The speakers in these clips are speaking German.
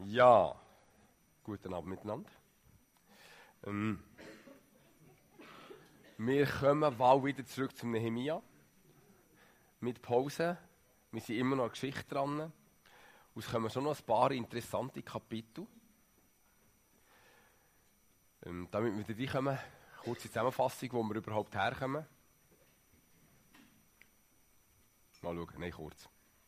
Ja, guten Abend miteinander. Wir kommen bald wieder zurück zum Nehemia. Mit Pause. Wir sind immer noch an der Geschichte dran. Es kommen schon noch ein paar interessante Kapitel. Damit wir da reinkommen, kurze Zusammenfassung, wo wir überhaupt herkommen. Mal schauen, nein, kurz.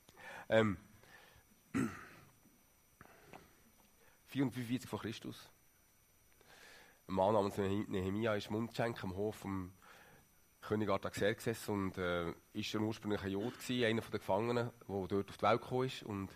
445 vor Christus. Ein Mann namens Nehemia ist Mundschenk am Hof vom König Artaxerxes und ist schon ursprünglich ein Jod gewesen, einer der Gefangenen, der dort auf die Welt gekommen ist. Und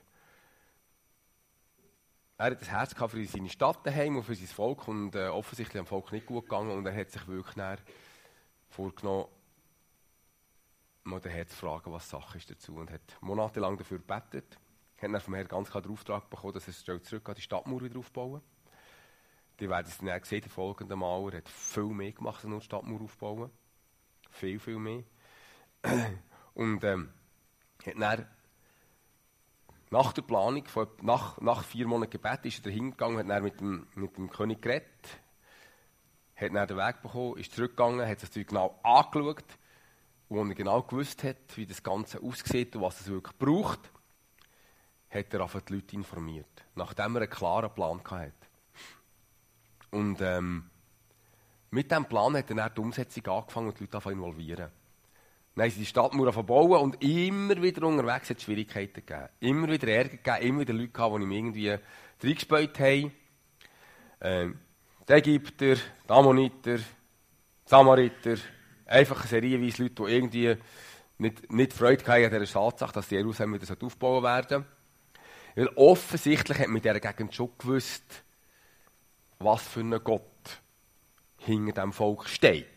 er hat das Herz gehabt für seine Stadt daheim und für sein Volk und offensichtlich am Volk nicht gut gegangen und er hat sich wirklich vorgenommen, mal den Herrn zu fragen, was Sache ist dazu und hat monatelang dafür gebetet. Hat dann vom Herrn ganz klar den Auftrag bekommen, dass er zurück an die Stadtmauer wieder aufbauen. Die werden es dann sehen, der folgende Mal. Er hat viel mehr gemacht, als nur die Stadtmauer aufbauen. Viel, viel mehr. Und hat dann nach der Planung, nach 4 Monaten Gebet, ist er da hingegangen, hat dann mit dem König geredet, hat dann den Weg bekommen, ist zurückgegangen, hat sich das genau angeschaut, wo er genau gewusst hat, wie das Ganze aussieht und was es wirklich braucht, hat er einfach die Leute informiert, nachdem er einen klaren Plan hatte. Und mit diesem Plan hat er dann die Umsetzung angefangen und die Leute involvieren. Dann haben sie die Stadtmauer verbauen und immer wieder unterwegs hat es Schwierigkeiten gegeben. Immer wieder Ärger gegeben, immer wieder Leute gehabt, die ihm irgendwie reingespäut haben. Die Ägypter, die Ammoniter, die Samariter, einfach serienweise Leute, die irgendwie nicht Freude hatten an dieser Tatsache, dass die Jerusalem wieder aufbauen werden. Weil offensichtlich hat man in dieser Gegend schon gewusst, was für ein Gott hinter diesem Volk steht.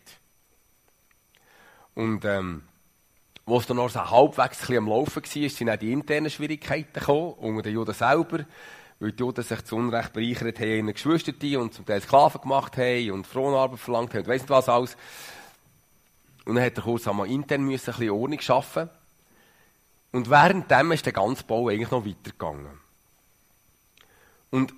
Und wo es dann noch so halbwegs am Laufen war, sind auch die internen Schwierigkeiten gekommen, unter den Juden selber, weil die Juden sich zu Unrecht bereichert haben, ihre Geschwister und zum Teil Sklaven gemacht haben und Fronarbeit verlangt haben und weiss nicht was alles. Und dann hat er kurz einmal intern ein bisschen Ordnung schaffen. Und währenddem ist der ganze Bau eigentlich noch weitergegangen. Und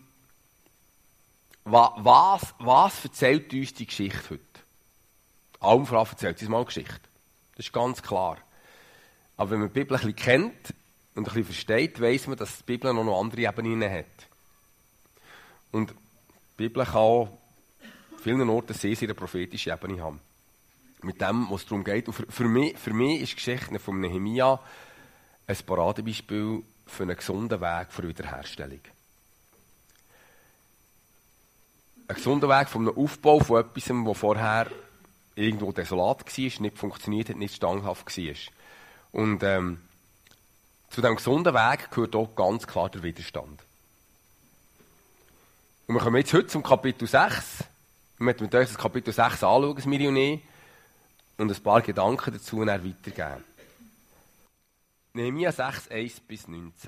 was erzählt uns die Geschichte heute? Almfrau erzählt uns mal Geschichte. Das ist ganz klar. Aber wenn man die Bibel ein bisschen kennt und ein bisschen versteht, weiss man, dass die Bibel noch andere Ebenen hat. Und die Bibel kann auch an vielen Orten sehr, sehr eine prophetische Ebene haben. Mit dem, was es darum geht. Und für mich ist die Geschichte von Nehemia ein Paradebeispiel für einen gesunden Weg für Wiederherstellung. Ein gesunder Weg von einem Aufbau von etwas, das vorher irgendwo desolat war, nicht funktioniert hat, nicht standhaft war. Und zu diesem gesunden Weg gehört auch ganz klar der Widerstand. Und wir kommen jetzt heute zum Kapitel 6. Wir möchten mit euch das Kapitel 6 anschauen, das Millionär, und ein paar Gedanken dazu dann weitergeben. Nehemia 6, 1-19.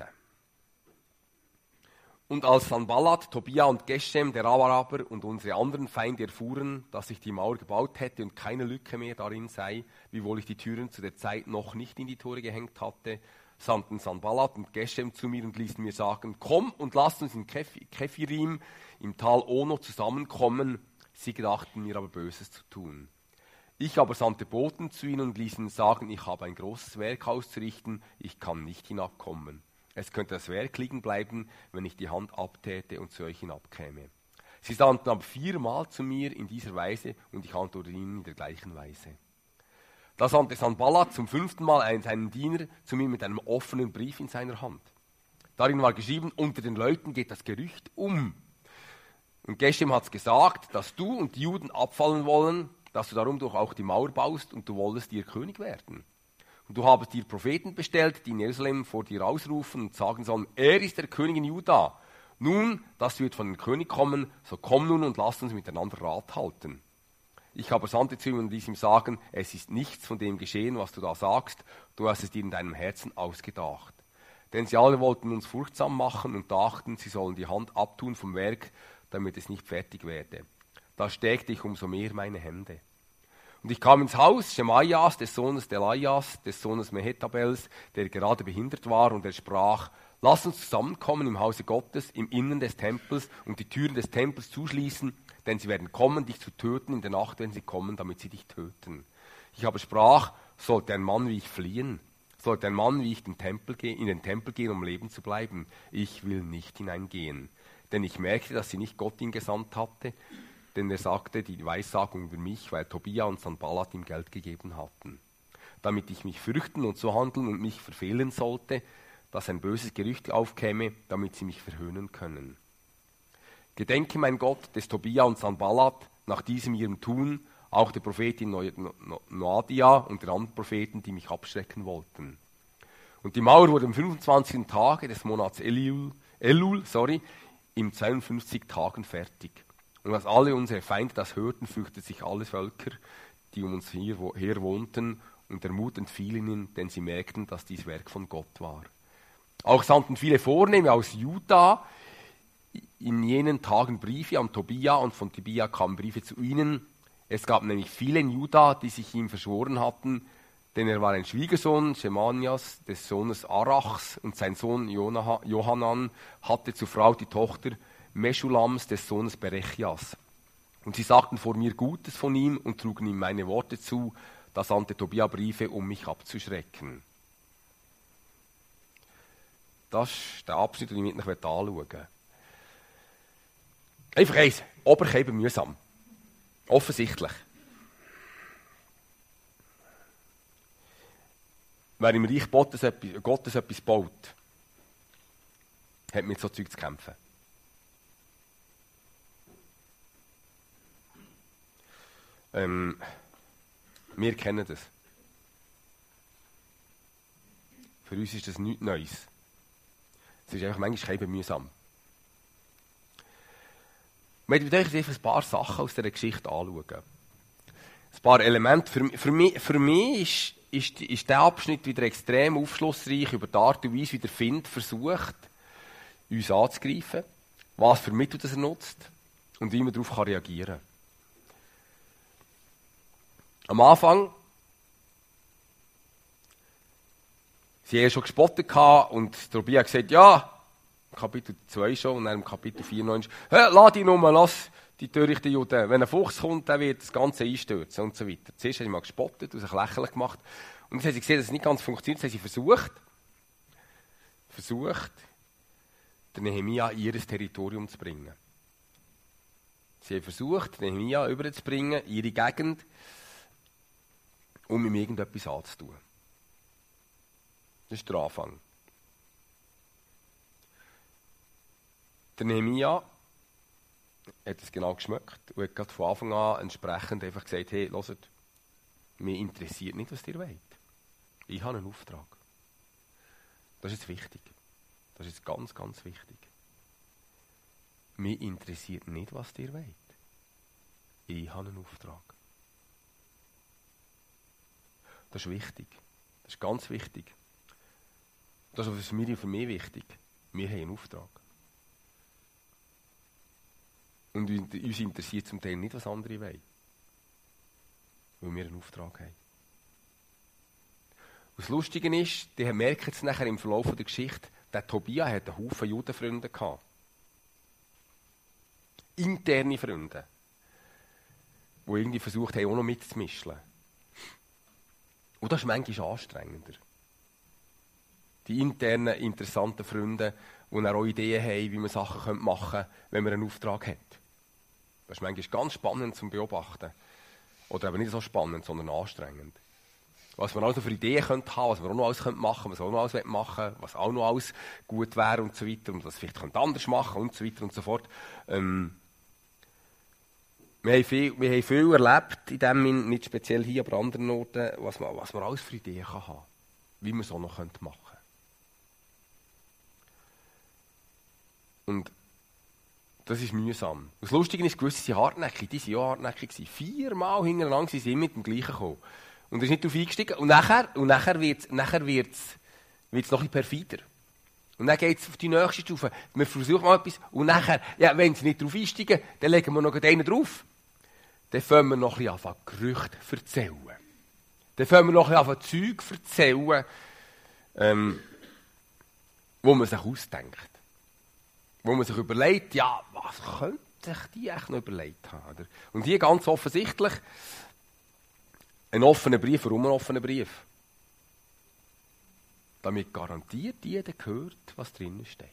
Und als Sanballat, Tobia und Geshem, der Araber und unsere anderen Feinde erfuhren, dass ich die Mauer gebaut hätte und keine Lücke mehr darin sei, wiewohl ich die Türen zu der Zeit noch nicht in die Tore gehängt hatte, sandten Sanballat und Geshem zu mir und ließen mir sagen, komm und lasst uns in Kephirim im Tal Ono zusammenkommen. Sie gedachten mir aber Böses zu tun. Ich aber sandte Boten zu ihnen und ließ ihnen sagen, ich habe ein großes Werk auszurichten, ich kann nicht hinabkommen. Es könnte das Werk liegen bleiben, wenn ich die Hand abtäte und zu euch hinabkäme. Sie sandten aber 4-mal zu mir in dieser Weise und ich antwortete ihnen in der gleichen Weise. Da sandte Sanballat zum 5. Mal einen Diener zu mir mit einem offenen Brief in seiner Hand. Darin war geschrieben, unter den Leuten geht das Gerücht um. Und Geshem hat gesagt, dass du und die Juden abfallen wollen, dass du darum doch auch die Mauer baust und du wolltest dir König werden. Und du habest dir Propheten bestellt, die in Jerusalem vor dir ausrufen und sagen sollen, er ist der König in Juda. Nun, das wird von dem König kommen, so komm nun und lass uns miteinander Rat halten. Ich aber sandte zu ihm und ließ ihm sagen, es ist nichts von dem geschehen, was du da sagst, du hast es dir in deinem Herzen ausgedacht. Denn sie alle wollten uns furchtsam machen und dachten, sie sollen die Hand abtun vom Werk, damit es nicht fertig werde. Da steckte ich umso mehr meine Hände. Und ich kam ins Haus Schemaias, des Sohnes Delaias, des Sohnes Mehetabels, der gerade behindert war, und er sprach, Lasst uns zusammenkommen im Hause Gottes, im Innern des Tempels und die Türen des Tempels zuschließen, denn sie werden kommen, dich zu töten in der Nacht, wenn sie kommen, damit sie dich töten. Ich aber sprach, sollte ein Mann wie ich fliehen, sollte ein Mann wie ich in den Tempel gehen, um leben zu bleiben. Ich will nicht hineingehen. Denn ich merkte, dass sie nicht Gott ihn gesandt hatte, denn er sagte die Weissagung über mich, weil Tobia und Sanballat ihm Geld gegeben hatten. Damit ich mich fürchten und so handeln und mich verfehlen sollte, dass ein böses Gerücht aufkäme, damit sie mich verhöhnen können. Gedenke, mein Gott, des Tobia und Sanballat nach diesem ihrem Tun, auch der Prophetin Noadia und der anderen Propheten, die mich abschrecken wollten. Und die Mauer wurde am 25. Tage des Monats Elul, in 52 Tagen fertig. Und als alle unsere Feinde das hörten, fürchteten sich alle Völker, die um uns her wohnten, und der Mut entfiel ihnen, denn sie merkten, dass dies Werk von Gott war. Auch sandten viele Vornehme aus Juda in jenen Tagen Briefe an Tobia, und von Tobia kamen Briefe zu ihnen. Es gab nämlich viele in Juda, die sich ihm verschworen hatten, denn er war ein Schwiegersohn Schemanias, des Sohnes Arachs, und sein Sohn Johanan hatte zur Frau die Tochter Meschulams, des Sohnes Berechias. Und sie sagten vor mir Gutes von ihm und trugen ihm meine Worte zu. Da sandte Tobia Briefe, um mich abzuschrecken. Das ist der Abschnitt, den ich mit euch anschauen möchte. Einfach eins, Oberkeiben mühsam. Offensichtlich. Wer im Reich Gottes etwas baut, hat mit so Zeug zu kämpfen. Wir kennen das. Für uns ist das nichts Neues. Es ist einfach manchmal mühsam. Ich möchte euch einfach ein paar Sachen aus dieser Geschichte anschauen. Ein paar Elemente. Für mich ist der Abschnitt wieder extrem aufschlussreich über die Art und Weise, wie der Find versucht, uns anzugreifen, was für Mittel das er nutzt und wie man darauf reagieren kann. Am Anfang sie haben schon gespottet und Tobia hat gesagt, ja, Kapitel 2 schon und dann im Kapitel 4 noch, lass die Nummer, lass die törichten Juden. Wenn ein Fuchs kommt, dann wird das Ganze einstürzen und so weiter. Zuerst haben sie mal gespottet und sich lächerlich gemacht. Und jetzt haben sie gesehen, dass es nicht ganz funktioniert. Jetzt haben sie versucht, den Nehemia in ihr Territorium zu bringen. Sie haben versucht, den Nehemia überzubringen in ihre Gegend, um ihm irgendetwas anzutun. Das ist der Anfang. Der Nehemia hat es genau geschmeckt und hat gerade von Anfang an entsprechend einfach gesagt, hey, hört, mich interessiert nicht, was ihr wollt. Ich habe einen Auftrag. Das ist jetzt wichtig. Das ist jetzt ganz, ganz wichtig. Mich interessiert nicht, was ihr wollt. Ich habe einen Auftrag. Das ist wichtig. Das ist ganz wichtig. Das ist für mich wichtig. Wir haben einen Auftrag. Und uns interessiert zum Teil nicht, was andere wollen. Weil wir einen Auftrag haben. Und das Lustige ist, die merken es nachher im Verlauf der Geschichte, der Tobia hat einen Haufen Judenfreunde gehabt. Interne Freunde. Die irgendwie versucht haben, auch noch mitzumischen. Und das ist manchmal anstrengender. Die internen, interessanten Freunde, die auch Ideen haben, wie man Sachen machen könnte, wenn man einen Auftrag hat. Das ist manchmal ganz spannend zum Beobachten. Oder eben nicht so spannend, sondern anstrengend. Was man also für Ideen könnte haben, was man auch noch alles machen könnte, was man auch noch alles machen will, was auch noch alles gut wäre und so weiter und was vielleicht anders machen und so weiter und so fort. Wir haben viel erlebt, in dem, nicht speziell hier, aber an anderen Orten, was man alles für Ideen kann haben, wie man es auch noch machen könnte. Und das ist mühsam. Und das Lustige ist, gewisse sind hartnäckig, die waren auch hartnäckig. 4-mal hintereinander sind sie immer mit dem Gleichen gekommen. Und er ist nicht darauf eingestiegen. Und nachher wird's noch ein bisschen perfider. Und dann geht es auf die nächste Stufe. Wir versuchen mal etwas. Und nachher, ja, wenn sie nicht darauf einsteigen, dann legen wir noch einen drauf. Dann fangen wir noch ein bisschen an, Gerüchte zu erzählen. Dann fangen wir noch ein bisschen an, Zeug zu erzählen. wo man sich ausdenkt. Wo man sich überlegt, ja, was könnte sich die echt noch überlegt haben? Oder? Und hier ganz offensichtlich ein offener Brief. Warum ein offener Brief? Damit garantiert jeder hört, was drinnen steht.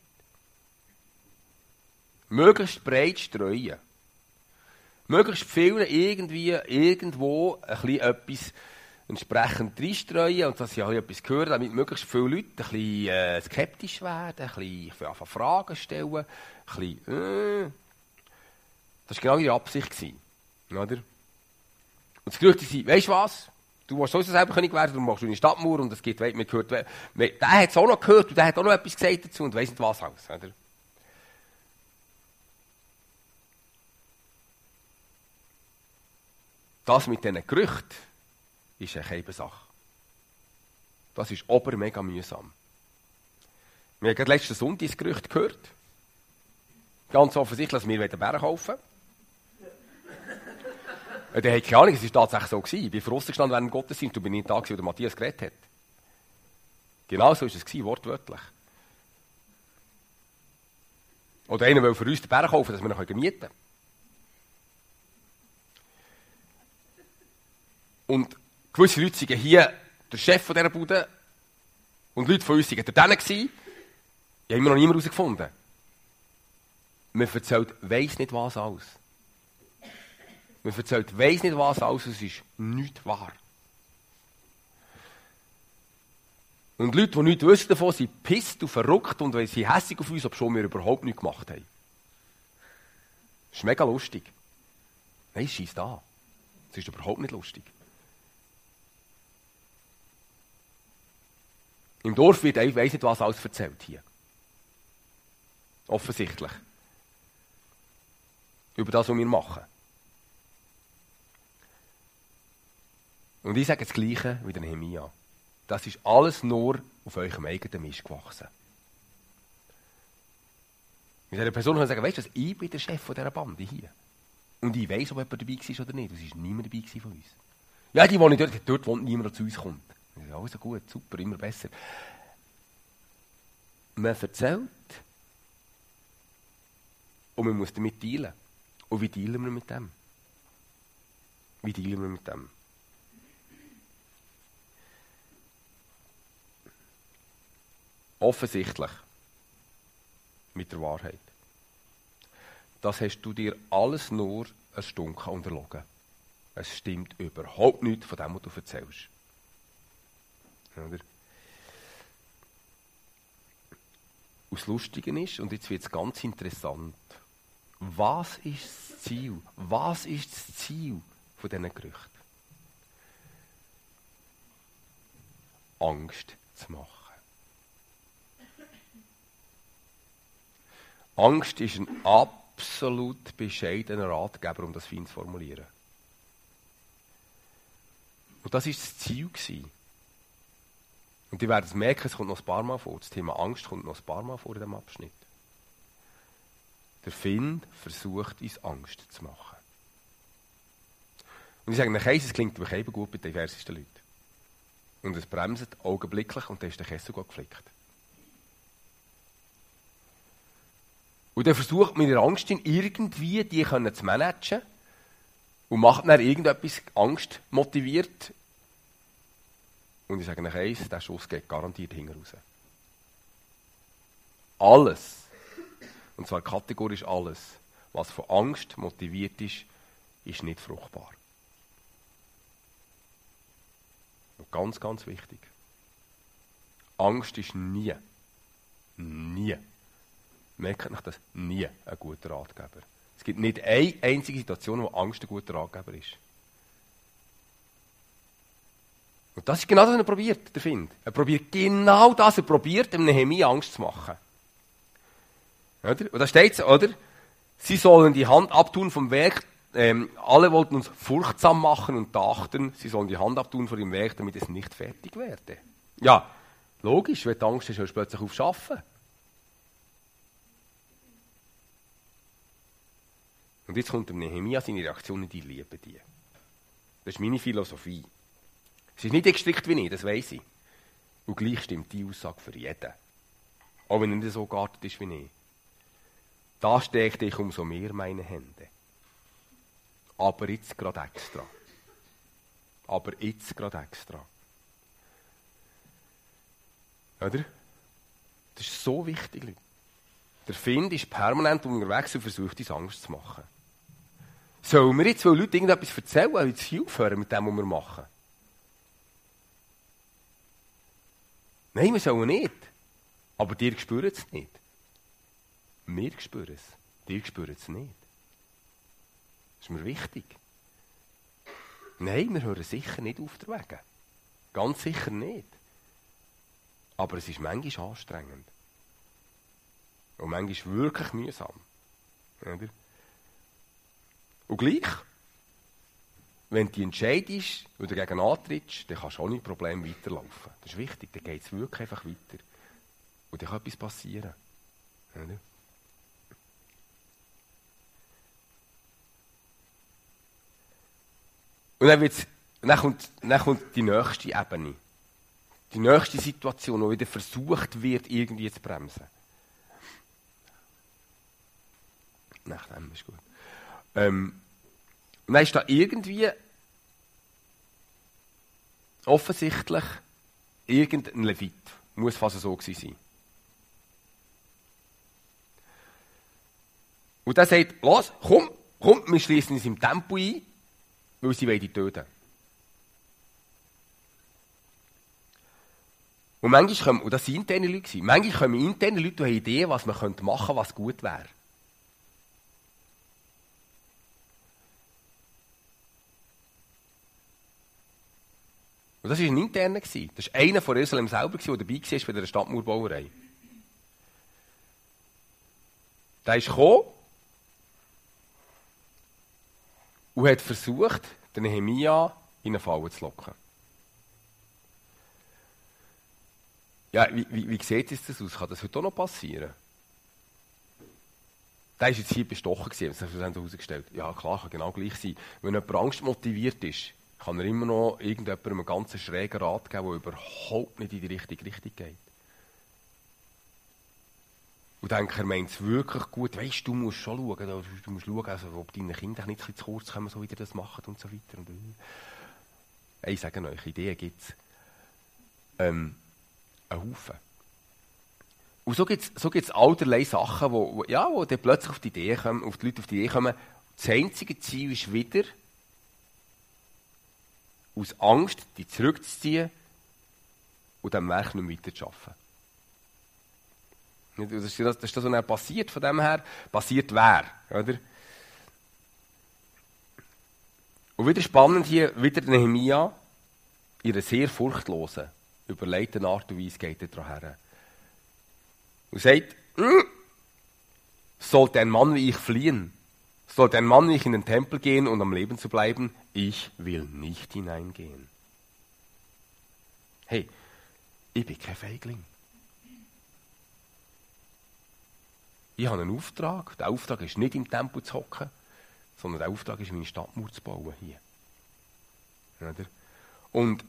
Möglichst breit streuen. Möglichst vielen irgendwie irgendwo ein bisschen etwas entsprechend reinstreuen und dass sie etwas hören, damit möglichst viele Leute ein bisschen skeptisch werden, ein bisschen anfangen Fragen stellen, ein bisschen, Das war genau ihre Absicht. Oder? Und das Gerücht ist, weisst du was? Du willst sowieso selber König werden, darum machst du eine Stadtmauer und es gibt, man hört, der hat es auch noch gehört und der hat auch noch etwas gesagt dazu und weiss nicht was alles. Oder? Das mit diesen Gerüchten ist eine Sache. Das ist mega mühsam. Wir haben gerade letzten Sonntag das Gerücht gehört. Ganz offensichtlich, dass wir Bären kaufen wollen. Der hat keine Ahnung, es war tatsächlich so gewesen. Ich bin draussen gestanden während dem Gottesdienst und bin nicht da gewesen, wo der Matthias geredet hat. Genau so war es gewesen, wortwörtlich. Oder einer will für uns den Bären kaufen, dass wir ihn mieten können. Und gewisse Leute waren hier der Chef von dieser Bude und Leute von uns waren dort gewesen. Ich habe immer noch niemand herausgefunden. Man erzählt, weiss nicht was alles. Man erzählt, weiss nicht was alles, es ist nicht wahr. Und Leute, die nichts wissen davon, sind pisst und verrückt und sind hässig auf uns, obwohl wir überhaupt nichts gemacht haben. Das ist mega lustig. Nein, es scheisst an. Es ist überhaupt nicht lustig. Im Dorf wird, ich weiss nicht, was alles erzählt hier. Offensichtlich. Über das, was wir machen. Und ich sage das Gleiche wie der Nehemia. Das ist alles nur auf eurem eigenen Mist gewachsen. Mit einer Person kann ich sagen, weißt du, ich bin der Chef von dieser Bande hier. Und ich weiss, ob jemand dabei war oder nicht. Es war niemand dabei von uns. Ja, die wohnen dort wohnt niemand, der zu uns kommt. Ja, also gut, super, immer besser. Man erzählt und man muss damit dealen. Und wie dealen wir mit dem? Wie dealen wir mit dem? Offensichtlich mit der Wahrheit. Das hast du dir alles nur erstunken unterlogen. Es stimmt überhaupt nichts von dem, was du erzählst. Oder? Und das Lustige ist, und jetzt wird es ganz interessant, was ist das Ziel? Was ist das Ziel von diesen Gerüchten? Angst zu machen. Angst ist ein absolut bescheidener Ratgeber, um das fein zu formulieren. Und das war das Ziel. Und ihr werdet es merken, es kommt noch ein paar Mal vor. Das Thema Angst kommt noch ein paar Mal vor in diesem Abschnitt. Der Find versucht, uns Angst zu machen. Und ich sage, es klingt wirklich eben gut bei den diversesten Leuten. Und es bremst augenblicklich und dann ist der Kessel gut geflickt. Und dann versucht man in der Angst irgendwie die zu managen und macht dann irgendetwas Angst motiviert. Und ich sage eins, der Schuss geht garantiert hinten raus. Alles, und zwar kategorisch alles, was von Angst motiviert ist, ist nicht fruchtbar. Und ganz, ganz wichtig. Angst ist nie, merkt euch das, nie ein guter Ratgeber. Es gibt nicht eine einzige Situation, wo Angst ein guter Ratgeber ist. Und das ist genau das, was er probiert, der Find. Er probiert genau das, er probiert, dem Nehemia Angst zu machen. Oder? Und da steht es, oder? Sie sollen die Hand abtun vom Werk. Alle wollten uns furchtsam machen und dachten, sie sollen die Hand abtun von dem Werk, damit es nicht fertig werde. Ja, logisch, wenn du Angst hast, hörst du plötzlich auf Arbeiten. Und jetzt kommt dem Nehemia seine Reaktion, die lieben die. Das ist meine Philosophie. Es ist nicht gestrickt wie ich, das weiss ich. Und gleich stimmt die Aussage für jeden. Auch wenn er nicht so geartet ist wie ich. Da steckte ich umso mehr meine Hände. Aber jetzt gerade extra. Aber jetzt gerade extra. Oder? Das ist so wichtig, Leute. Der Find ist permanent unterwegs und versucht, uns Angst zu machen. Sollen wir jetzt, weil Leute irgendetwas erzählen, jetzt hier aufhören mit dem, was wir machen? Nein, wir sollen nicht. Aber dir spüren es nicht. Wir spüren es. Dir spüren es nicht. Das ist mir wichtig. Nein, wir hören sicher nicht auf der Wege. Ganz sicher nicht. Aber es ist manchmal anstrengend. Und manchmal wirklich mühsam. Oder? Und gleich, wenn du entscheidest und dagegen antrittst, dann kannst du ohne Probleme weiterlaufen. Das ist wichtig, dann geht es wirklich einfach weiter. Und dann kann etwas passieren. Oder? Und dann kommt die nächste Ebene. Die nächste Situation, wo wieder versucht wird, irgendwie zu bremsen. Nach dem ist gut. Und dann ist da irgendwie offensichtlich irgendein Levit. Muss fast so gewesen sein. Und der sagt, los, komm, wir schließen uns im Tempo ein, weil sie wollen töten. Und manchmal kommen, und das waren interne Leute, manchmal kommen interne Leute und haben Ideen, was man machen könnte, was gut wäre. Und das war ein interner. Das war einer von Jerusalem selber, der dabei war bei der Stadtmauerbauerei. Der ist gekommen und hat versucht, den Nehemia in eine Falle zu locken. Ja, wie sieht das aus? Kann das heute auch noch passieren? Der war jetzt hier bestochen, das hat sich herausgestellt. Ja, klar, kann genau gleich sein. Wenn jemand angstmotiviert ist, kann er immer noch irgendjemandem einen ganz schrägen Rat geben, der überhaupt nicht in die richtige Richtung geht. Und denke, er meint es wirklich gut. Weisst du, musst schon schauen, du musst schauen, also, ob deine Kinder nicht zu kurz kommen, so wie die das machen und so weiter. Ich sage euch, Ideen gibt es einen Haufen. Und so gibt's allerlei Sachen, wo dann plötzlich auf die Leute auf die Idee kommen. Das einzige Ziel ist wieder, aus Angst, die zurückzuziehen und dem Werk nicht mehr weiterzuarbeiten. Das ist das, was dann passiert, von dem her. Passiert wer, oder? Und wieder spannend hier, wieder Nehemia, in einer sehr furchtlosen, überlegten Art und Weise geht er daran her. Und sagt, sollte ein Mann wie ich fliehen? Sollte ein Mann wie ich in den Tempel gehen und am Leben zu bleiben? Ich will nicht hineingehen. Hey, ich bin kein Feigling. Ich habe einen Auftrag. Der Auftrag ist nicht im Tempel zu hocken, sondern der Auftrag ist, meine Stadtmauer zu bauen hier. Oder? Und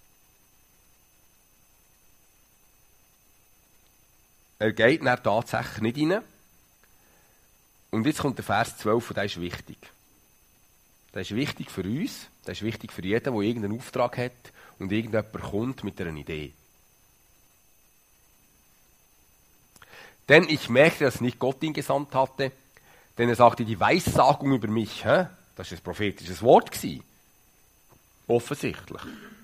er geht dann tatsächlich nicht rein. Und jetzt kommt der Vers 12 und der ist wichtig. Der ist wichtig für uns, der ist wichtig für jeden, der irgendeinen Auftrag hat und irgendjemand kommt mit einer Idee. Denn ich merkte, dass nicht Gott ihn gesandt hatte, denn er sagte, die Weissagung über mich, das war ein prophetisches Wort gewesen. Offensichtlich.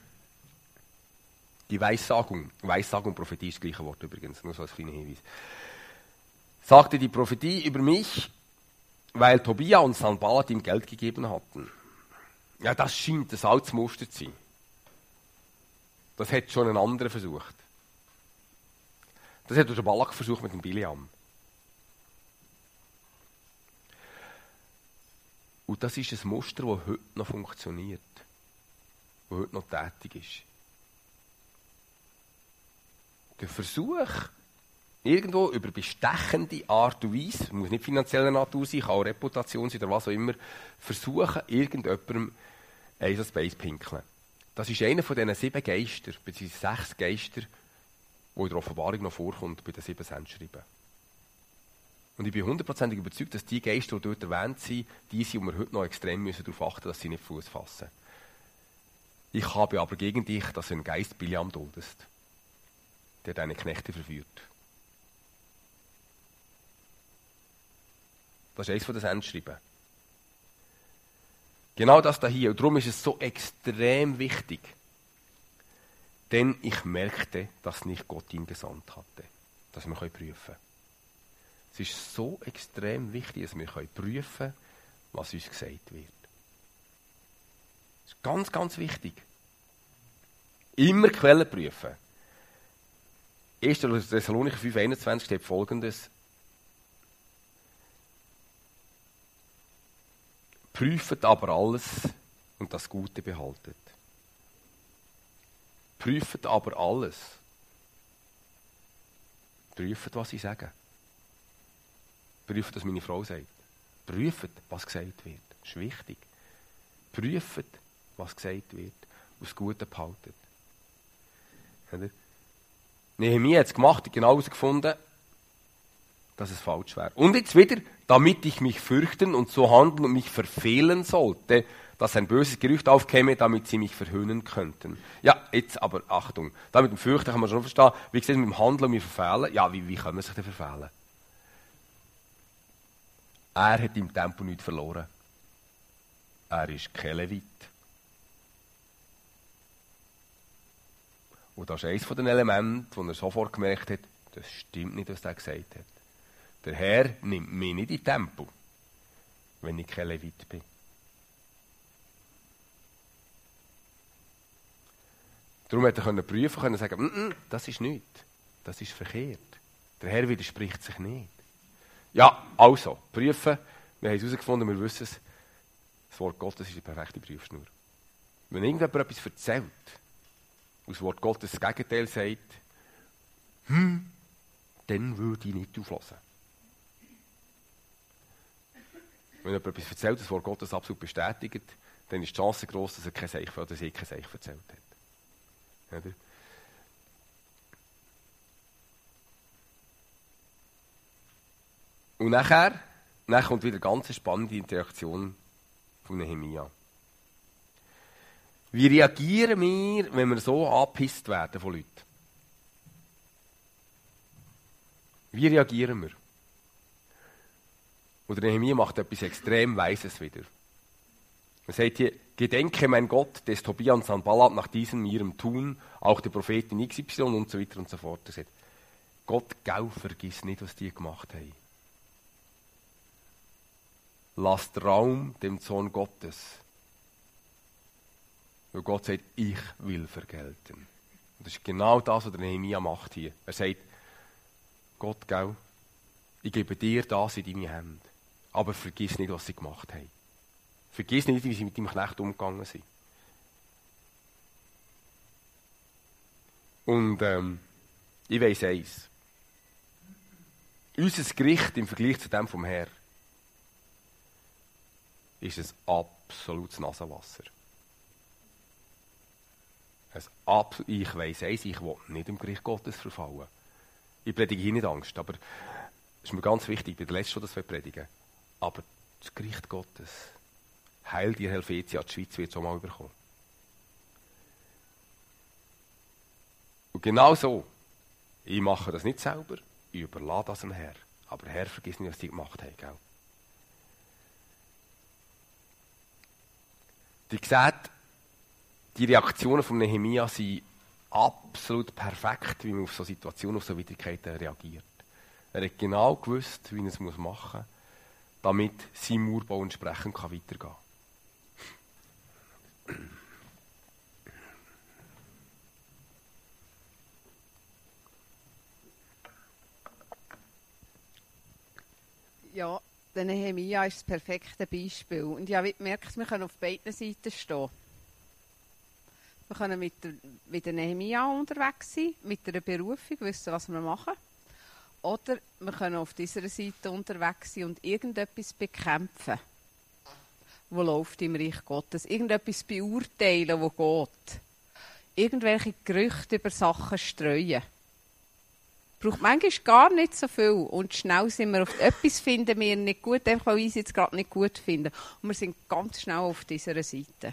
Die Weissagung und Prophetie ist das gleiche Wort übrigens, nur so als kleiner Hinweis. Sagte die Prophetie über mich, weil Tobia und Sanballat ihm Geld gegeben hatten. Ja, das scheint ein altes Muster zu sein. Das hat schon ein anderer versucht. Das hat der Balak versucht mit dem Biliam. Und das ist ein Muster, das heute noch funktioniert. Das heute noch tätig ist. Der Versuch, irgendwo über bestechende Art und Weise, muss nicht finanzieller Natur sein, kann auch Reputation sein oder was auch immer, versuchen, irgendjemandem eins ans Bein zu pinkeln. Das ist einer von diesen 7 Geistern, beziehungsweise 6 Geister, wo in der Offenbarung noch vorkommt bei den 7 Sendschreiben. Und ich bin 100% überzeugt, dass die Geister, die dort erwähnt sind, die sind, wo wir heute noch extrem müssen darauf achten, dass sie nicht Fuß fassen. Ich habe aber gegen dich, dass du einen Geist Biliam duldest, der deine Knechte verführt. Das ist eines von den Sendschreiben. Genau das da hier. Und darum ist es so extrem wichtig. Denn ich merkte, dass nicht Gott ihn gesandt hatte. Dass wir prüfen können. Es ist so extrem wichtig, dass wir prüfen können, was uns gesagt wird. Das ist ganz, ganz wichtig. Immer Quellen prüfen. 1. Thessalonicher 5,21 steht Folgendes. Prüft aber alles und das Gute behaltet. Prüft aber alles. Prüft, was ich sage. Prüft, was meine Frau sagt. Prüft, was gesagt wird. Das ist wichtig. Prüft, was gesagt wird. Und das Gute behaltet. Nehemia hat es gemacht, hat genau herausgefunden, dass es falsch wäre. Und jetzt wieder, damit ich mich fürchten und so handeln und mich verfehlen sollte, dass ein böses Gerücht aufkäme, damit sie mich verhöhnen könnten. Ja, jetzt aber Achtung. Da mit dem Fürchten kann man schon verstehen, wie gesagt, mit dem Handeln und mich verfehlen. Ja, wie kann man sich denn verfehlen? Er hat im Tempel nichts verloren. Er ist kein Levit. Und das ist eines von den Elementen, wo er sofort gemerkt hat, das stimmt nicht, was er gesagt hat. Der Herr nimmt mich nicht in den Tempel, wenn ich kein Levit bin. Darum hätte er prüfen können und sagen, das ist nichts, das ist verkehrt. Der Herr widerspricht sich nicht. Ja, also, prüfen, wir haben es herausgefunden, wir wissen es, das Wort Gottes ist die perfekte Prüfschnur. Wenn irgendjemand etwas erzählt, und das Wort Gottes das Gegenteil sagt, dann würde ich nicht aufhören. Wenn jemand etwas erzählt, das Wort Gottes absolut bestätigt, dann ist die Chance groß, dass er kein Seich erzählt hat. Oder? Und nachher kommt wieder eine ganz spannende Interaktion von Nehemia. Wie reagieren wir, wenn wir so angepisst werden von Leuten? Wie reagieren wir? Und Nehemia macht etwas extrem Weises wieder. Er sagt hier, gedenke mein Gott des Tobias Sanballat nach diesem ihrem Tun, auch der Prophetin XY und so weiter und so fort. Er sagt, Gott, vergiss nicht, was die gemacht haben. Lasst Raum dem Sohn Gottes. Weil Gott sagt, ich will vergelten. Und das ist genau das, was der Nehemia macht hier. Er sagt, Gott, ich gebe dir das in deine Hände. Aber vergiss nicht, was sie gemacht haben. Vergiss nicht, wie sie mit deinem Knecht umgegangen sind. Und ich weiss eins. Unser Gericht im Vergleich zu dem vom Herr ist ein absolutes Nasenwasser. Ich weiss eins, ich will nicht im Gericht Gottes verfallen. Ich predige hier nicht Angst, aber es ist mir ganz wichtig, ich bin der Letzte, der das predigen will. Aber das Gericht Gottes, Heil dir Helvetia, die Schweiz wird es auch mal überkommen. Und genau so, ich mache das nicht selber, ich überlasse das dem Herrn. Aber Herr, vergiss nicht, was die gemacht haben. Gell? Ihr seht, die Reaktionen von Nehemia sind absolut perfekt, wie man auf so Situationen, auf so Widrigkeiten reagiert. Er hat genau gewusst, wie er es machen muss, damit sein Mauerbau entsprechend weitergehen kann. Ja, der Nehemia ist das perfekte Beispiel. Und ich habe gemerkt, wir können auf beiden Seiten stehen. Wir können mit der Nehemia unterwegs sein, mit einer Berufung, wissen, was wir machen. Oder wir können auf dieser Seite unterwegs sein und irgendetwas bekämpfen, was läuft im Reich Gottes. Irgendetwas beurteilen, was geht. Irgendwelche Gerüchte über Sachen streuen. Braucht manchmal gar nicht so viel. Und schnell sind wir auf etwas finden wir nicht gut, einfach weil wir es jetzt gerade nicht gut finden. Und wir sind ganz schnell auf dieser Seite.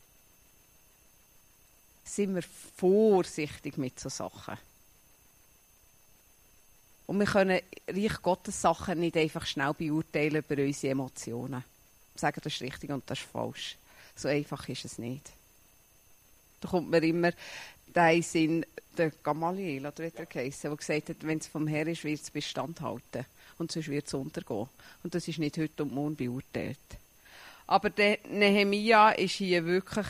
Sind wir vorsichtig mit so Sachen. Und wir können Reich Gottes Sachen nicht einfach schnell beurteilen über unsere Emotionen. Sagen, das ist richtig und das ist falsch. So einfach ist es nicht. Da kommt mir immer der Sinn, der Gamaliel, oder wie er geheissen, der gesagt hat, wenn es vom Herrn ist, wird es Bestand halten. Und sonst wird es untergehen. Und das ist nicht heute und morgen beurteilt. Aber der Nehemia ist hier wirklich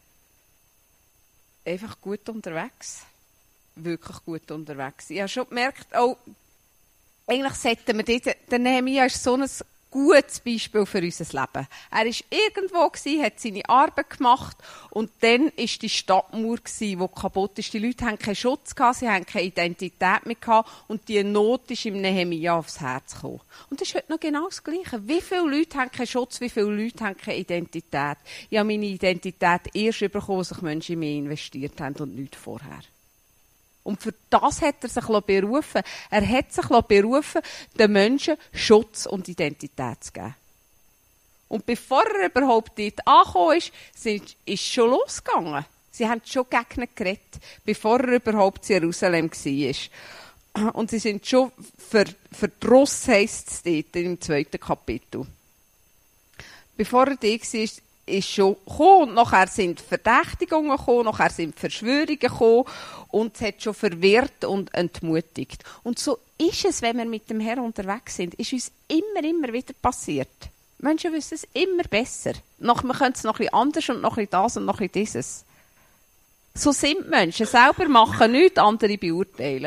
einfach gut unterwegs. Wirklich gut unterwegs. Ich habe schon gemerkt, eigentlich sollten wir der Nehemia ist so ein gutes Beispiel für unser Leben. Er war irgendwo, hat seine Arbeit gemacht und dann war die Stadtmauer, die kaputt ist. Die Leute hatten keinen Schutz, sie hatten keine Identität mehr und die Not ist im Nehemia aufs Herz gekommen. Und das ist heute noch genau das Gleiche. Wie viele Leute haben keinen Schutz, wie viele Leute haben keine Identität? Ich habe meine Identität erst bekommen, als sich Menschen in mich investiert haben und nicht vorher. Und für das hat er sich berufen. Er hat sich berufen, den Menschen Schutz und Identität zu geben. Und bevor er überhaupt dort angekommen ist es schon losgegangen. Sie haben schon gegen ihn geredet, bevor er überhaupt in Jerusalem war. Und sie sind schon verdross, heisst es dort im 2. Kapitel. Bevor er dort war, ist schon gekommen, und nachher sind Verdächtigungen gekommen, nachher sind Verschwörungen gekommen und es hat schon verwirrt und entmutigt. Und so ist es, wenn wir mit dem Herrn unterwegs sind, ist uns immer wieder passiert. Menschen wissen es immer besser. Wir können es noch ein bisschen anders und noch ein bisschen das und noch ein bisschen dieses. So sind Menschen. Selber machen nichts, andere beurteilen.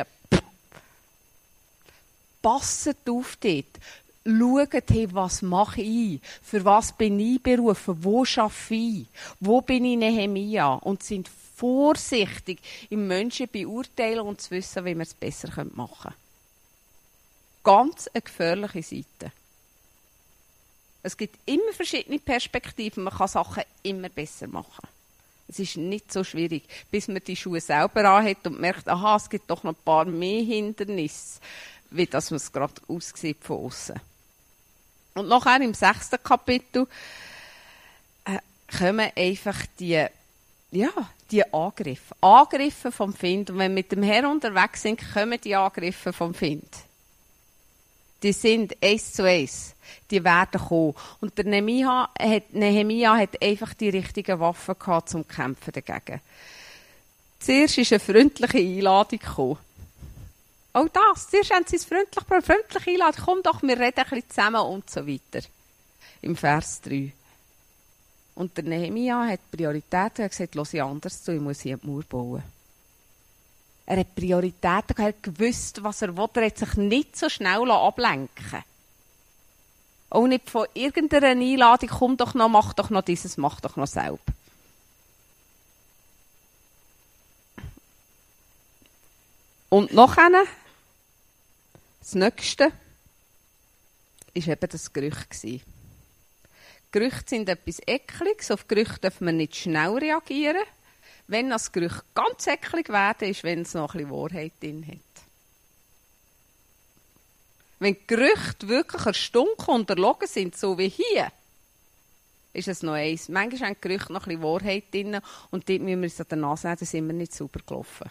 Passet auf dort. Schaut, hey, was mache ich? Für was bin ich berufen? Wo arbeite ich? Wo bin ich Nehemia? Und sind vorsichtig im Menschen beurteilen und zu wissen, wie wir es besser machen können. Ganz eine gefährliche Seite. Es gibt immer verschiedene Perspektiven. Man kann Sachen immer besser machen. Es ist nicht so schwierig, bis man die Schuhe selber anhat und merkt, aha, es gibt doch noch ein paar mehr Hindernisse, wie das man es gerade aussieht von außen. Und nachher im 6. Kapitel kommen einfach die Angriffe. Angriffe vom Find. Und wenn wir mit dem Herrn unterwegs sind, kommen die Angriffe vom Find. Die sind 1 zu 1. Die werden kommen. Und der Nehemia hat einfach die richtigen Waffen gehabt, zum Kämpfen dagegen. Zuerst ist eine freundliche Einladung gekommen. Auch das, zuerst haben sie es freundlich einladen. Komm doch, wir reden ein bisschen zusammen und so weiter. Im Vers 3. Und der Nehemia hat Prioritäten. Er hat gesagt, lass ich anders zu, ich muss hier die Mauer bauen. Er hat Prioritäten, er hat gewusst, was er will. Er hat sich nicht so schnell ablenken. Auch nicht von irgendeiner Einladung, komm doch noch, mach doch noch dieses, mach doch noch selber. Und nachher, das Nächste, war eben das Gerücht. Gerüchte sind etwas Ekliges. Auf Gerüchte dürfen wir nicht schnell reagieren. Wenn das Gerücht ganz eklig werden, ist, wenn es noch ein bisschen Wahrheit drin hat. Wenn Gerüchte wirklich erstunken und erlogen sind, so wie hier, ist es noch eins. Manchmal haben Gerüchte noch ein bisschen Wahrheit drin und dort müssen wir uns an der Nase nehmen, da sind wir nicht sauber gelaufen.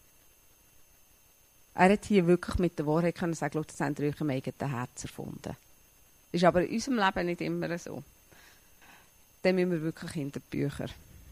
Er hat hier wirklich mit der Wahrheit können sagen, das haben wir euch im eigenen Herz erfunden. Das ist aber in unserem Leben nicht immer so. Dann müssen wir wirklich hinter die Bücher.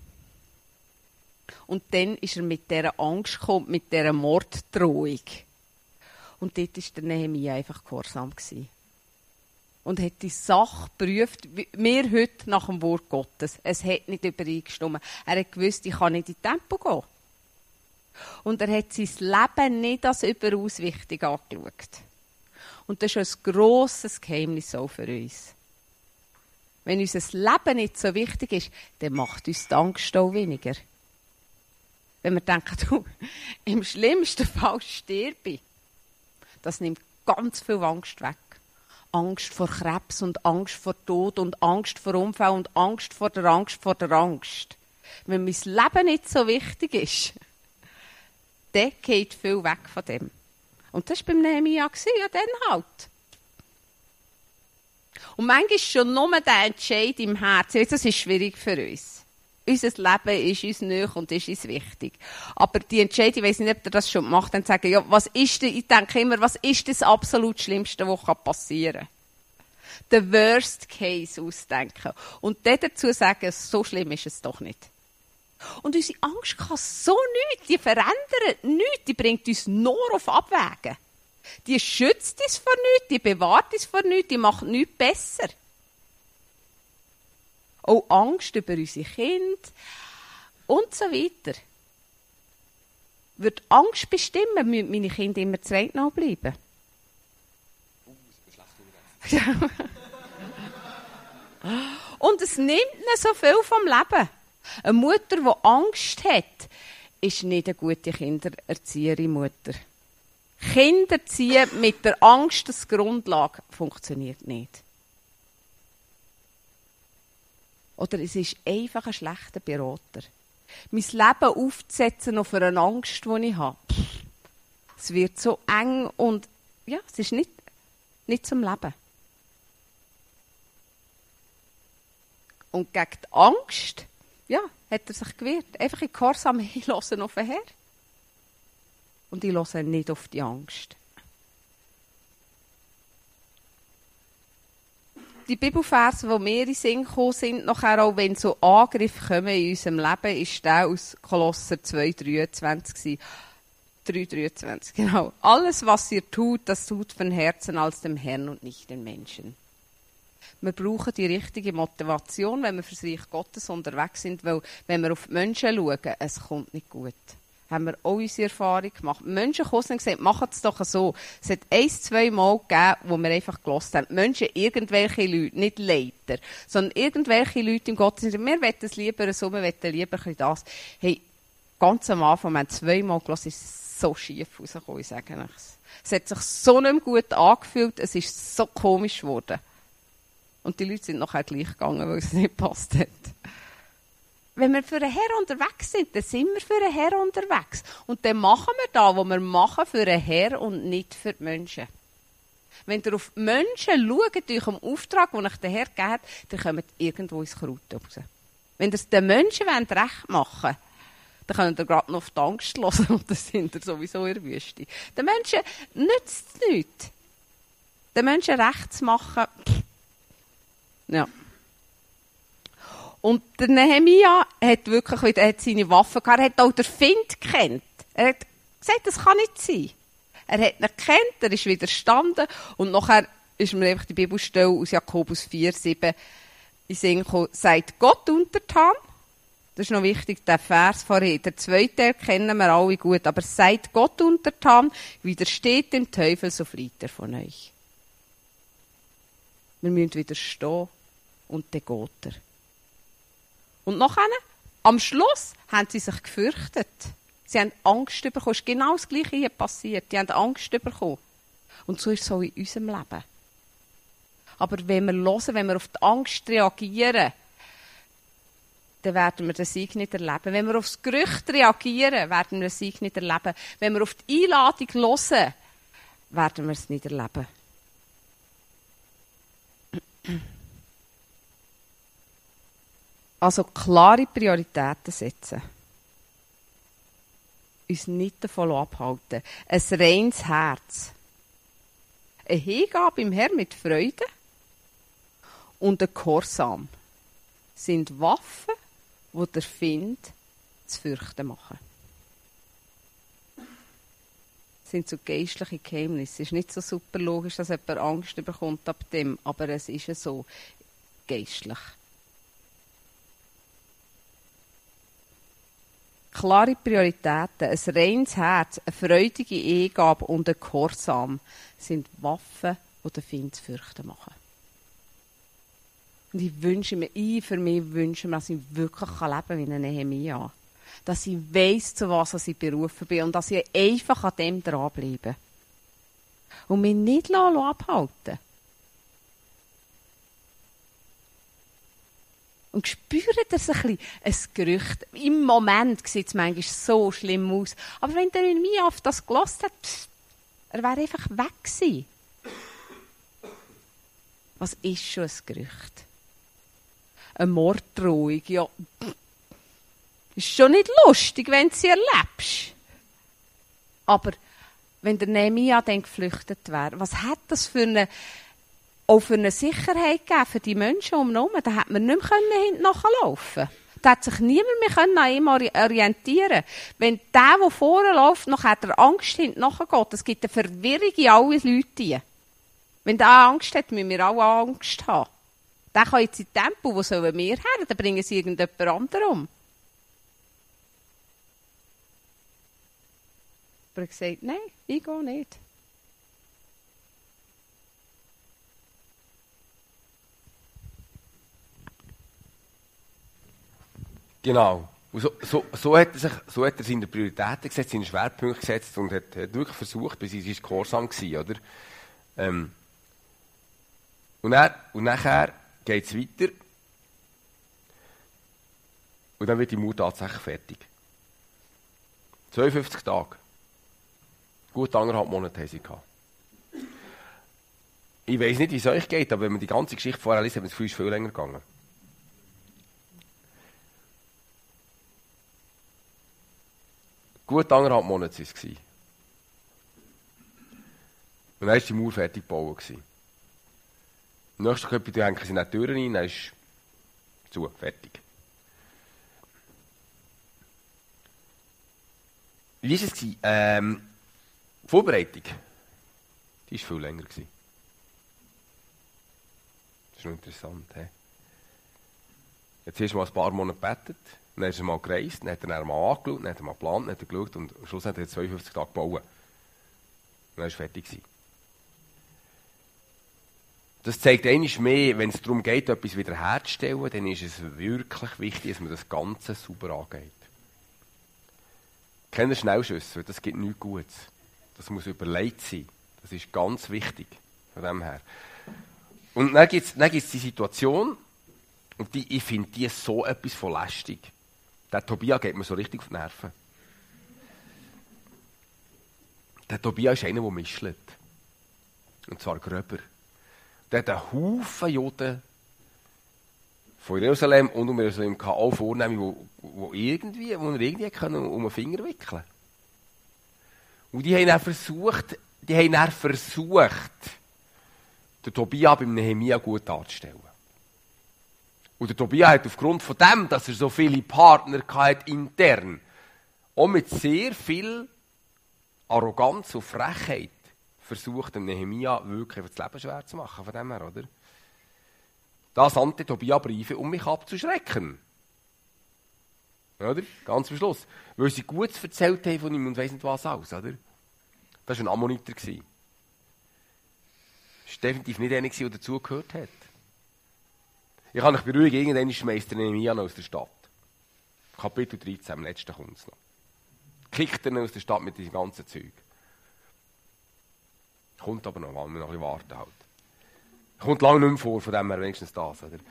Und dann ist er mit dieser Angst gekommen, mit dieser Morddrohung. Und dort war der Nehemia einfach gehorsam gewesen. Und hat die Sache geprüft, wie wir heute nach dem Wort Gottes. Es hat nicht übereingestimmt. Er hat gewusst, ich kann nicht in Tempo gehen. Und er hat sein Leben nicht als überaus wichtig angeschaut. Und das ist ein grosses Geheimnis auch für uns. Wenn unser Leben nicht so wichtig ist, dann macht uns die Angst auch weniger. Wenn wir denken, du, im schlimmsten Fall sterbe ich, das nimmt ganz viel Angst weg. Angst vor Krebs und Angst vor Tod und Angst vor Unfall und Angst vor der Angst vor der Angst. Wenn mein Leben nicht so wichtig ist, dann geht viel weg von dem. Und das war beim Nehemia, ja, dann halt. Und manchmal ist schon nur der Entscheid im Herzen, das ist schwierig für uns. Unser Leben ist uns nahe und ist uns wichtig. Aber die Entscheidung, ich weiss nicht, ob ihr das schon gemacht habt, sagen, ja, was ist denn, ich denke immer, was ist das absolut Schlimmste, was passieren kann? Den Worst Case ausdenken. Und dann dazu sagen, so schlimm ist es doch nicht. Und unsere Angst kann so nichts, die verändert nichts, die bringt uns nur auf Abwägen. Die schützt uns vor nichts, die bewahrt uns vor nichts, die macht nichts besser. Auch Angst über unsere Kinder und so weiter. Wird Angst bestimmen, müssen meine Kinder immer zweit noch bleiben? Und es nimmt ihnen so viel vom Leben. Eine Mutter, die Angst hat, ist nicht eine gute Kindererzieherin Mutter. Kinder erziehen mit der Angst als Grundlage funktioniert nicht. Oder es ist einfach ein schlechter Berater. Mein Leben aufzusetzen auf eine Angst, die ich habe. Es wird so eng und ja, es ist nicht zum Leben. Und gegen die Angst, ja, hat er sich gewehrt. Einfach in Gehorsam, ich höre auf den Herrn. Und ich höre nicht auf die Angst. Die Bibelverse, die mir in den Sinn gekommen sind, nachher auch, wenn so Angriffe kommen in unserem Leben, ist der aus Kolosser 2,23. 3,23, genau. Alles, was ihr tut, das tut von Herzen als dem Herrn und nicht den Menschen. Wir brauchen die richtige Motivation, wenn wir für das Reich Gottes unterwegs sind, weil wenn wir auf die Menschen schauen, es kommt nicht gut. Haben wir auch unsere Erfahrung gemacht. Menschen kommen und gesagt, machen es doch so. Es hat 1-2 Mal gegeben, wo wir einfach gehört haben. Menschen, irgendwelche Leute, nicht Leiter, sondern irgendwelche Leute im Gottesdienst. Wir wollen es lieber so, wir wollen lieber das. Hey, ganz am Anfang, wir haben 2 Mal gehört, es ist so schief rausgekommen, ich sage euch. Es hat sich so nicht mehr gut angefühlt, es ist so komisch geworden. Und die Leute sind nachher gleich gegangen, weil es nicht gepasst hat. Wenn wir für den Herrn unterwegs sind, dann sind wir für den Herrn unterwegs. Und dann machen wir das, was wir machen, für den Herrn und nicht für die Menschen. Wenn ihr auf die Menschen schaut, durch den Auftrag, den euch der Herr gegeben hat, dann kommt irgendwo ins Kraut raus. Wenn ihr es den Menschen recht machen wollt, dann könnt ihr gerade noch auf die Angst hören und dann sind ihr sowieso in der Wüste. Den Menschen nützt es nichts. Den Menschen recht zu machen, ja. Und der Nehemia hat wirklich wieder seine Waffen gehabt. Er hat auch den Find gekannt. Er hat gesagt, das kann nicht sein. Er hat ihn gekannt, er ist widerstanden. Und nachher ist mir einfach die Bibelstelle aus Jakobus 4,7 in den Sinn gekommen. Seid Gott untertan. Das ist noch wichtig, der Vers vorhin. Der zweite kennen wir alle gut. Aber seid Gott untertan, widersteht dem Teufel, so flieht er von euch. Wir müssen widerstehen und dann geht er. Und nachher, am Schluss, haben sie sich gefürchtet. Sie haben Angst bekommen. Es ist genau das Gleiche hier passiert. Die haben Angst bekommen. Und so ist es auch in unserem Leben. Aber wenn wir hören, wenn wir auf die Angst reagieren, dann werden wir den Sieg nicht erleben. Wenn wir auf das Gerücht reagieren, werden wir den Sieg nicht erleben. Wenn wir auf die Einladung hören, werden wir es nicht erleben. Also klare Prioritäten setzen. Uns nicht davon abhalten. Ein reines Herz. Eine Hingabe im Herrn mit Freude und ein Gehorsam sind Waffen, die der Feind zu fürchten machen. Das sind so geistliche Geheimnisse. Es ist nicht so super logisch, dass jemand Angst bekommt ab dem, aber es ist so geistlich. Klare Prioritäten, ein reines Herz, eine freudige Hingabe und ein Gehorsam sind Waffen, die den Feind zu fürchten machen. Und ich für mich wünsche mir, dass ich wirklich leben kann wie ein Nehemia. Dass ich weiss, zu was ich berufen bin und dass ich einfach an dem dranbleibe. Und mich nicht abhalten. Und spürt das ein Gerücht. Im Moment sieht es manchmal so schlimm aus. Aber wenn der Nehemia auf das gehört hat, Er wäre einfach weg gewesen. Was ist schon ein Gerücht? Eine Morddrohung, ja. Ist schon nicht lustig, wenn du sie erlebst. Aber wenn der Nehemia dann geflüchtet wäre, was hat das auch für eine Sicherheit gegeben für die Menschen um ihn herum? Da hätte man nicht mehr hinten nachlaufen können. Da hat sich niemand mehr an ihm orientieren. Wenn der vorne läuft, noch hat er Angst hinten nachgeht. Es gibt eine Verwirrung in alle Leute. Wenn der Angst hat, müssen wir alle Angst haben. Der kann jetzt in Tempo, wo sollen wir her? Dann bringen sie irgendjemand anderen um. Aber er hat gesagt, nein, ich gehe nicht. Genau. Und so hat er seine Prioritäten gesetzt, seine Schwerpunkte gesetzt und hat wirklich versucht, bis er gehorsam war, oder? Und nachher geht es weiter. Und dann wird die Mauer tatsächlich fertig. 52 Tage. Gut 1,5 Monate haben sie gehabt. Ich weiss nicht, wie es euch geht, aber wenn man die ganze Geschichte vorher liest, hat man das Gefühl, es ist viel länger gegangen. Gut 1,5 Monate war es. Und dann war die Mauer fertig gebaut. Im nächsten Kapitel hängen sie in die Türen rein, dann ist zu, fertig. Wie war es? Die Vorbereitung, die war viel länger. Das ist noch interessant. Jetzt hast du mal ein paar Monate gebetet, dann hast du mal gereist, dann hat er mal angeschaut, dann hat er mal geplant, dann hat er geschaut und am Schluss hat er 52 Tage gebaut. Dann war es fertig. Das zeigt einmal mehr, wenn es darum geht, etwas wiederherzustellen, dann ist es wirklich wichtig, dass man das Ganze sauber angeht. Keine Schnellschüsse, das gibt nichts Gutes. Das muss überlegt sein. Das ist ganz wichtig von dem her. Und dann gibt es die Situation, und ich finde die so etwas von lästig. Der Tobia geht mir so richtig auf die Nerven. Der Tobia ist einer, der mischelt. Und zwar gröber. Der hat einen Haufen Juden von Jerusalem und um Jerusalem auch vornehmen, wo er irgendwie um den Finger wickeln können. Und die haben dann versucht, den Tobia beim Nehemia gut darzustellen. Und der Tobia hat aufgrund von dem, dass er so viele Partner hatte, intern, auch mit sehr viel Arroganz und Frechheit versucht, dem Nehemia wirklich das Leben schwer zu machen. Von dem her, oder? Da sandte Tobia Briefe, um mich abzuschrecken. Oder? Ganz am Schluss. Weil sie Gutes erzählt haben von ihm und weiss nicht was alles, oder? Das war ein Ammoniter. Das war definitiv nicht einer, der dazugehört hat. Ich kann euch beruhigen, irgendwann schmeisst der Nehemia aus der Stadt. Kapitel 13, am letzten kommt es noch. Kickt er aus der Stadt mit diesem ganzen Zeug. Kommt aber noch, weil wir noch ein bisschen warten halt. Kommt lange nicht mehr vor, von dem her wenigstens das, oder?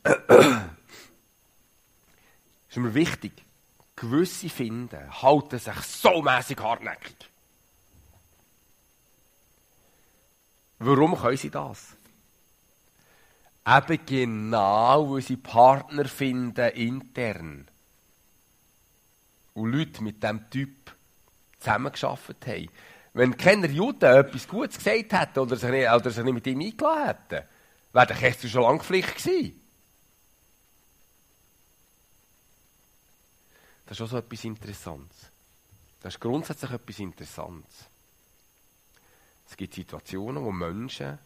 Ist mir wichtig, gewisse finden, halten sich so mässig hartnäckig. Warum können sie das? Eben genau, weil sie Partner finden intern. Und Leute mit diesem Typ zusammengearbeitet haben. Wenn keine Juden etwas Gutes gesagt hätten oder sich nicht mit ihm eingeladen hätten, wäre der Kessel schon lange Pflicht gewesen. Das ist auch so etwas Interessantes. Das ist grundsätzlich etwas Interessantes. Es gibt Situationen, wo Menschen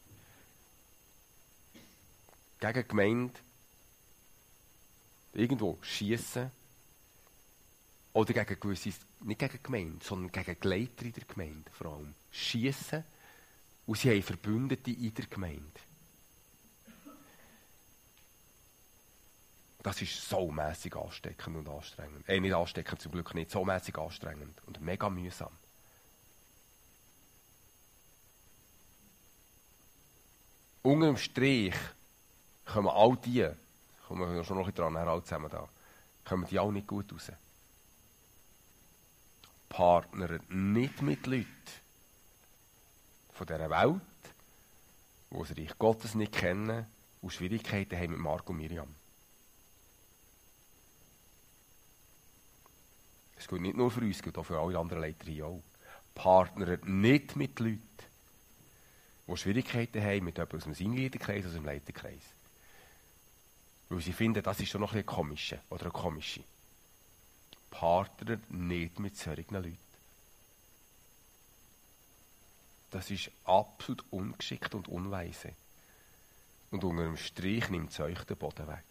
gegen die Gemeinde irgendwo schiessen oder gegen gewisse, nicht gegen die Gemeinde, sondern gegen die Leiter in der Gemeinde vor allem, schiessen und sie haben Verbündete in der Gemeinde. Das ist so mässig ansteckend und anstrengend. Nicht ansteckend, zum Glück nicht, so mässig anstrengend und mega mühsam. Unter dem Strich kommen all die, kommen wir schon noch ein bisschen dran, alle zusammen da, kommen die auch nicht gut raus. Partner nicht mit Leuten, von dieser Welt, die das Reich Gottes nicht kennen und Schwierigkeiten haben mit Marc und Miriam. Das gilt nicht nur für uns, es gilt auch für alle anderen Leiter hier auch. Partnert nicht mit Leuten, die Schwierigkeiten haben mit jemandem aus dem Singleiterkreis, aus dem Leiterkreis. Weil sie finden, das ist schon noch ein komische oder eine komische. Partnert nicht mit solchen Leuten. Das ist absolut ungeschickt und unweise. Und unter dem Strich nimmt es euch den Boden weg.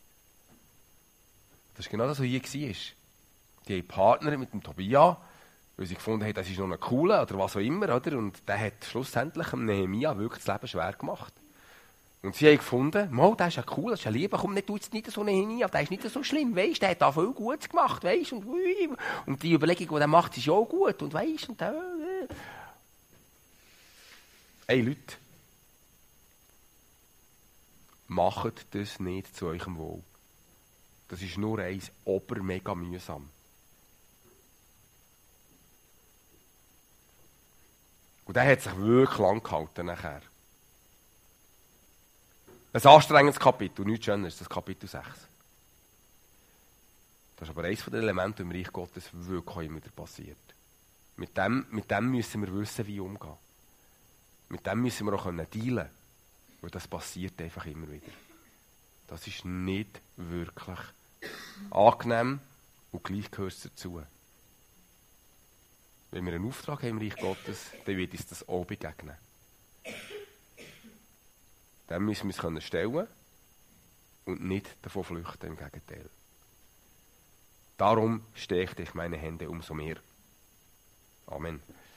Das ist genau das, was hier war. Die haben Partner mit dem Tobia, weil sie gefunden haben, das ist noch ein cooler oder was auch immer. Oder? Und der hat schlussendlich dem Nehemia wirklich das Leben schwer gemacht. Und sie haben gefunden, der ist ja cool, das ist ja lieb, komm, du jetzt nicht so Nehemia, der ist nicht so schlimm, weißt, der hat da viel Gutes gemacht, weißt, und die Überlegung, die er macht, ist ja auch gut, und weißt, und Hey Leute, macht das nicht zu eurem Wohl. Das ist nur eins, mega mühsam. Und der hat sich wirklich lang gehalten nachher. Ein anstrengendes Kapitel, nichts Schöneres, das Kapitel 6. Das ist aber eines der Elemente, die im Reich Gottes wirklich immer wieder passiert. Mit dem müssen wir wissen, wie umgehen. Mit dem müssen wir auch dealen können. Weil das passiert einfach immer wieder. Das ist nicht wirklich angenehm und gleich gehört es dazu. Wenn wir einen Auftrag haben im Reich Gottes, dann wird uns das auch begegnen. Dem müssen wir uns stellen und nicht davon flüchten, im Gegenteil. Darum steche ich meine Hände umso mehr. Amen.